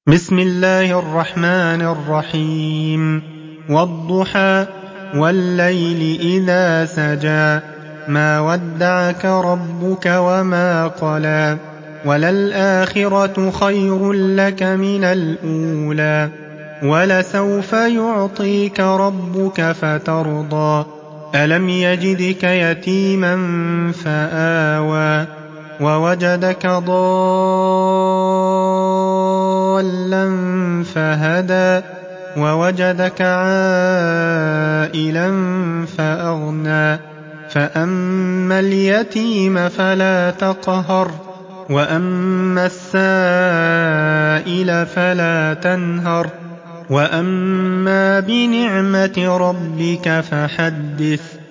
بسم الله الرحمن الرحيم والضحى والليل إذا سجى ما ودعك ربك وما قلى وللآخرة خير لك من الأولى ولسوف يعطيك ربك فترضى ألم يجدك يتيما فآوى ووجدك ضالا فهدى ووجدك عائلا فأغنى فأما اليتيم فلا تقهر وأما السائل فلا تنهر وأما بنعمة ربك فحدث